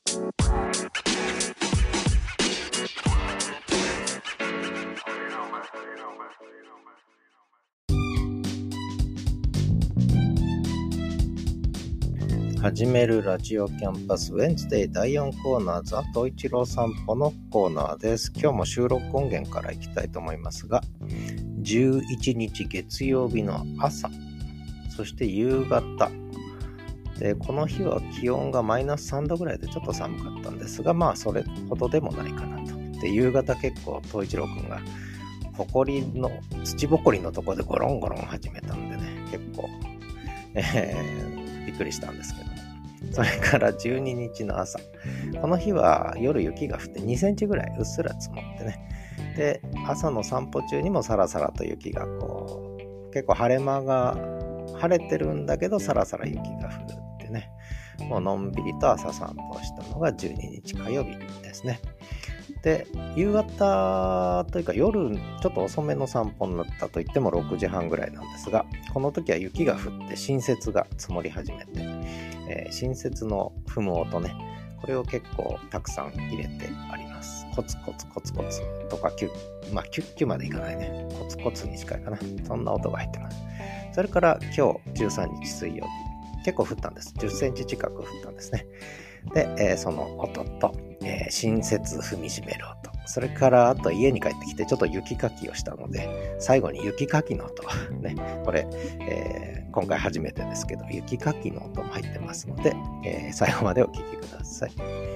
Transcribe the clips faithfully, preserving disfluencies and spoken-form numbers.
始めるラジオキャンパスウェンズデイだいよんコーナーザ東一郎散歩のコーナーです。今日も収録音源からいきたいと思いますが、じゅういちにち月曜日の朝、そして夕方で、この日は気温がマイナスさんどぐらいでちょっと寒かったんですが、まあそれほどでもないかなと。で、夕方結構東一郎くんがほこりの土ぼこりのところでゴロンゴロン始めたんでね、結構、えー、びっくりしたんですけど、それからじゅうににちの朝、この日は夜雪が降ってにセンチぐらいうっすら積もってね、で朝の散歩中にもサラサラと雪がこう結構晴れ間が晴れてるんだけどサラサラ雪が降るってね、もうのんびりと朝散歩をしたのがじゅうににち火曜日ですね。で夕方というか夜ちょっと遅めの散歩になったといってもろくじはんぐらいなんですが、この時は雪が降って新雪が積もり始めて、えー、新雪の踏む音ね、これを結構たくさん入れてあります。コツコツコツコツとかキュッ、まあキュッキュまでいかないね、コツコツに近いかな、そんな音が入ってます。それから今日じゅうさんにち水曜日、結構降ったんです。じゅっセンチ近く降ったんですね。で、えー、その音と、えー、新雪踏みしめる音、それからあと家に帰ってきてちょっと雪かきをしたので、最後に雪かきの音ね、これ、えー、今回初めてですけど雪かきの音も入ってますので、えー、最後までお聞きください。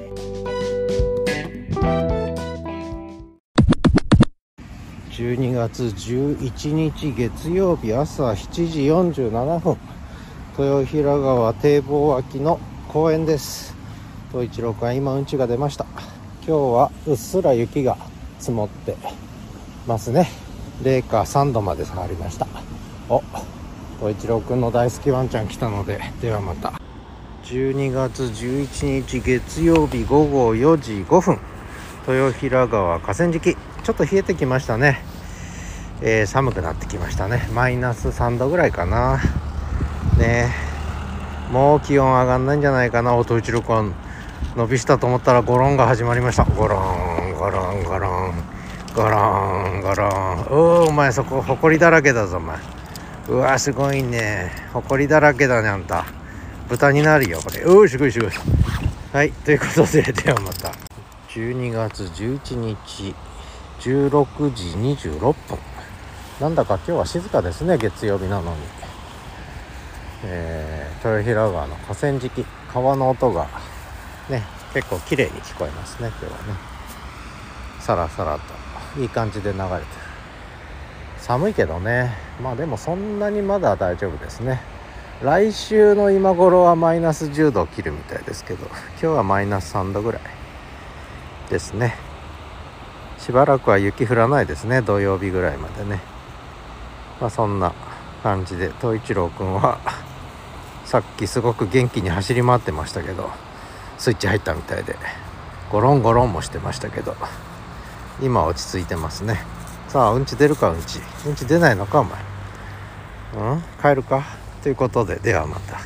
じゅうにがつじゅういちにち月曜日朝しちじよんじゅうななふん、豊平川堤防脇の公園です。東一郎くんは今うんちが出ました。今日はうっすら雪が積もってますね。零下さんどまで下がりました。お、東一郎くんの大好きワンちゃん来たので、ではまた。じゅうにがつじゅういちにち月曜日ごごよじごふん、豊平川河川敷、ちょっと冷えてきましたね。えー、寒くなってきましたね。マイナスさんどぐらいかなね。もう気温上がんないんじゃないかな。お、東一郎くん伸びしたと思ったらゴロンが始まりました。ゴロンゴロンゴロンゴロンゴロン。おー、お前そこほこりだらけだぞお前。うわすごいね、ほこりだらけだね、あんた豚になるよこれ。おーすごいすごい。はい、ということで、ではまた。じゅうにがつじゅういちにちじゅうろくじにじゅうろっぷん、なんだか今日は静かですね、月曜日なのに。えー、豊平川の河川敷、川の音がね、結構綺麗に聞こえますね。今日はね、さらさらといい感じで流れてる。寒いけどね、まあでもそんなにまだ大丈夫ですね。来週の今頃はマイナスじゅうどを切るみたいですけど、今日はマイナスさんどぐらいですね。しばらくは雪降らないですね、土曜日ぐらいまでね。まあそんな感じで、東一郎くんはさっきすごく元気に走り回ってましたけど、スイッチ入ったみたいでゴロンゴロンもしてましたけど、今落ち着いてますね。さあ、うんち出るか、うんちうんち出ないのかお前。うん帰るかということで、ではまた。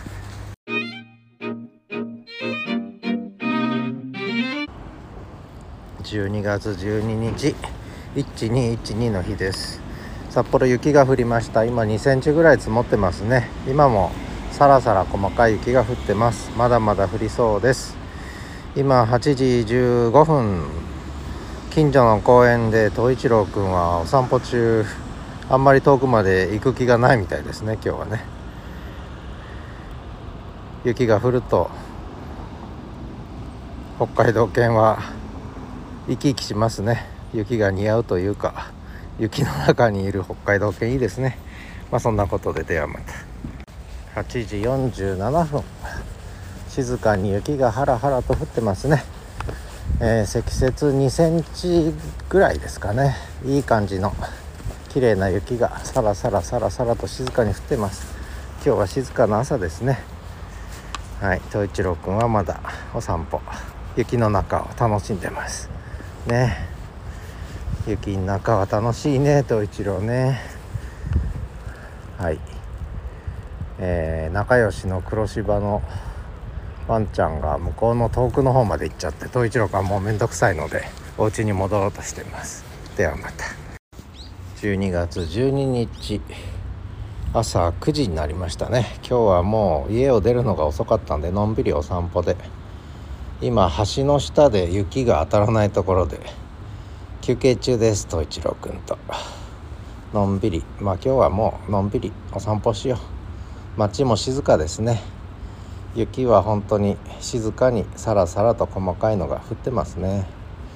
じゅうにがつじゅうににちいちにいちにの日です。札幌雪が降りました。今にセンチぐらい積もってますね。今もさらさら細かい雪が降ってます。まだまだ降りそうです。今はちじじゅうごふん、近所の公園で東一郎くんはお散歩中、あんまり遠くまで行く気がないみたいですね。今日はね、雪が降ると北海道犬は生き生きしますね。雪が似合うというか、雪の中にいる北海道犬いいですね。まあそんなことで、ではまた。はちじよんじゅうななふん、静かに雪がハラハラと降ってますね。えー、積雪にセンチぐらいですかね。いい感じの綺麗な雪がさらさらさらさらと静かに降ってます。今日は静かな朝ですね。はい、東一郎くんはまだお散歩、雪の中を楽しんでますね。雪の中は楽しいね、東一郎ね。はい、えー、仲良しの黒柴のワンちゃんが向こうの遠くの方まで行っちゃって、東一郎君はもうめんどくさいのでお家に戻ろうとしています。ではまた。じゅうにがつじゅうににち朝くじになりましたね。今日はもう家を出るのが遅かったんで、のんびりお散歩で、今橋の下で雪が当たらないところで休憩中です。東一郎くんとのんびり、まあ今日はもうのんびりお散歩しよう。街も静かですね。雪は本当に静かにさらさらと細かいのが降ってますね。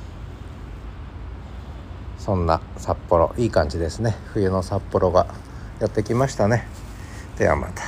そんな札幌、いい感じですね。冬の札幌がやってきましたね。ではまた。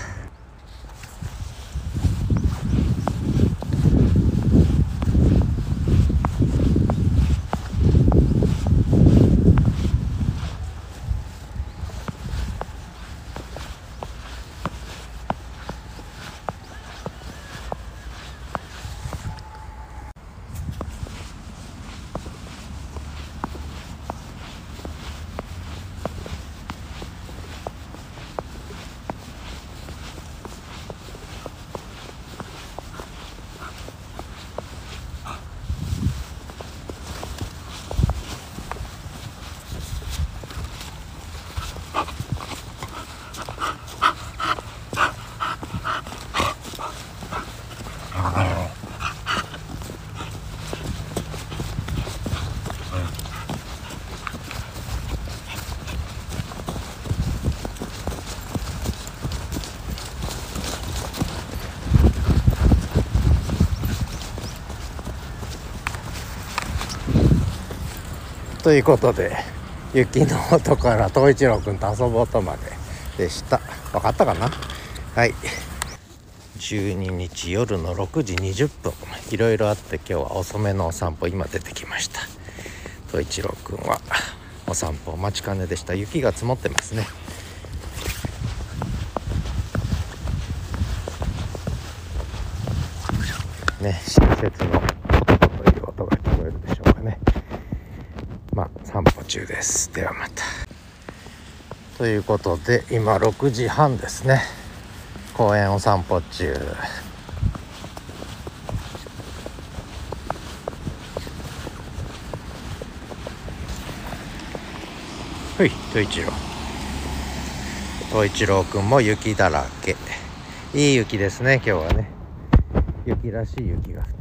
ということで、雪の音から東一郎くんと遊ぼうとまででした。分かったかな。はい、じゅうににち夜のろくじにじゅっぷん、いろいろあって今日は遅めのお散歩、今出てきました。東一郎くんはお散歩お待ちかねでした。雪が積もってますね。ね、新雪の音という音が聞こえるでしょうかね。まあ散歩中です。ではまた。ということで今ろくじはんですね。公園お散歩中。はい、東一郎東一郎くんも雪だらけ。いい雪ですね。今日はね、雪らしい雪が降って、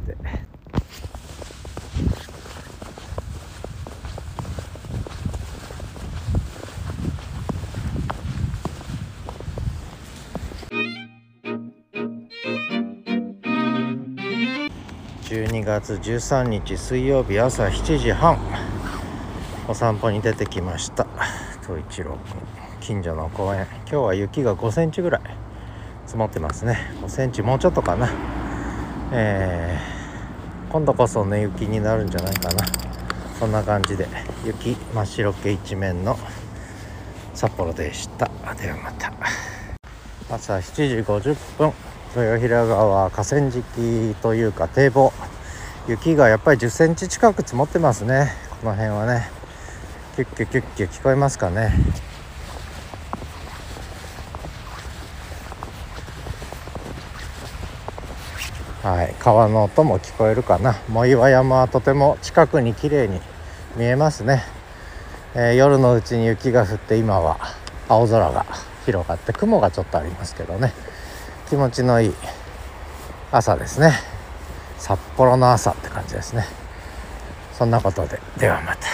じゅうにがつじゅうさんにち水曜日朝しちじはん、お散歩に出てきました。東一郎くん、近所の公園、今日は雪がごセンチぐらい積もってますね。ごセンチもうちょっとかな。えー、今度こそね雪になるんじゃないかな。そんな感じで雪真っ白け一面の札幌でした。ではまた。朝しちじごじゅっぷん、豊平川河川敷というか堤防、雪がやっぱりじゅっセンチ近く積もってますね。この辺はね、キュッキュキュッキュ聞こえますかね。はい、川の音も聞こえるかな。藻岩山はとても近くに綺麗に見えますね。えー、夜のうちに雪が降って、今は青空が広がって雲がちょっとありますけどね、気持ちのいい朝ですね。札幌の朝って感じですね。そんなことで、ではまた。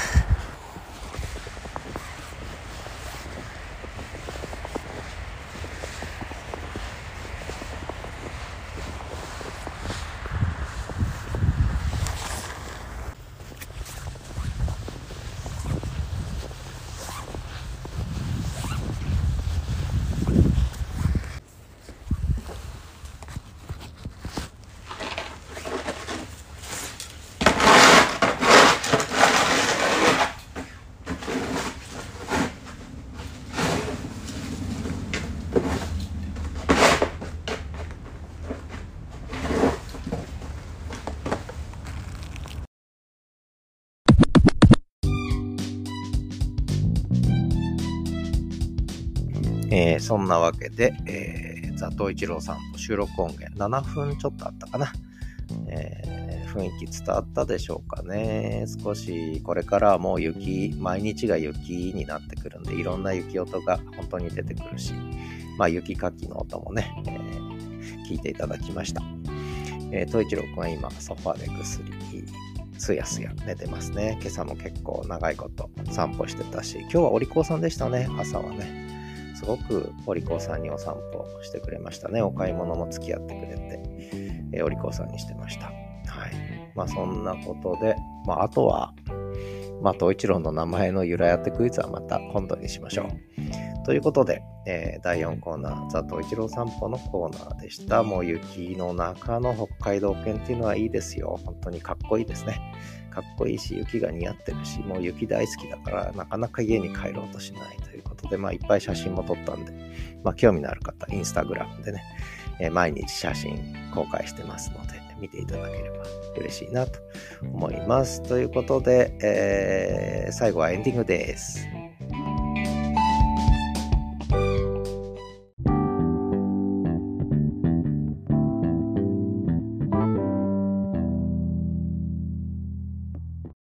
えー、そんなわけで、えー、 ザトウイチロー散歩収録音源ななふんちょっとあったかな、えー、雰囲気伝わったでしょうかね。少しこれからはもう雪、毎日が雪になってくるんで、いろんな雪音が本当に出てくるし、まあ雪かきの音もね、えー、聞いていただきました。えー、トウイチローくんは今ソファーでぐっすりすやすや寝てますね。今朝も結構長いこと散歩してたし、今日はお利口さんでしたね。朝はねすごくお利口さんにお散歩してくれましたね。お買い物も付き合ってくれて、えー、お利口さんにしてました。はい。まあそんなことで、まああとはまあトウイチローの名前の由来当てクイズはまた今度にしましょう。ということで、えー、だいよんコーナーザトウイチロー散歩のコーナーでした。もう雪の中の北海道犬っていうのはいいですよ。本当にかっこいいですね。かっこいいし、雪が似合ってるし、もう雪大好きだからなかなか家に帰ろうとしないということで、まあいっぱい写真も撮ったんで、まあ興味のある方、インスタグラムでね、えー、毎日写真公開してますので、見ていただければ嬉しいなと思います。ということで、えー、最後はエンディングです。